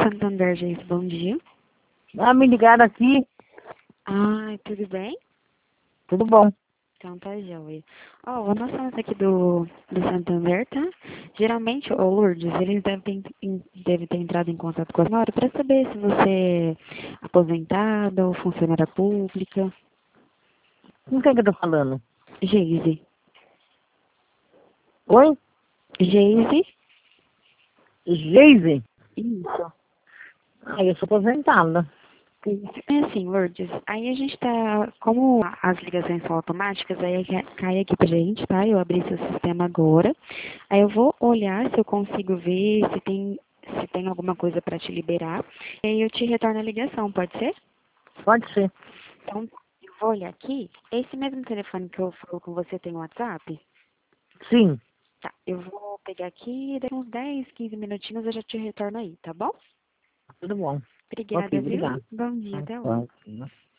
Santander, gente, bom dia. Ah, me ligaram aqui. Ai, tudo bem? Tudo bom. Então tá joia. Ó, nós estamos aqui do Santander, tá? Geralmente, ô Lourdes, eles devem ter entrado em contato com a senhora para saber se você é aposentada ou funcionária pública. Com quem que eu tô falando? Geise. Oi? Geise? Geise? Isso. Ah, eu sou aposentada. É assim, Lourdes, aí a gente tá, como as ligações são automáticas, aí cai aqui pra gente, tá? Eu abri seu sistema agora, aí eu vou olhar se eu consigo ver se tem alguma coisa pra te liberar, e aí eu te retorno a ligação, pode ser? Pode ser. Então, eu vou olhar aqui, esse mesmo telefone que eu falo com você tem WhatsApp? Sim. Tá, eu vou pegar aqui, daqui uns 10, 15 minutinhos eu já te retorno aí, tá bom? Tudo bom. Ok, Obrigada, viu? obrigado. Bom dia, até logo. Tá.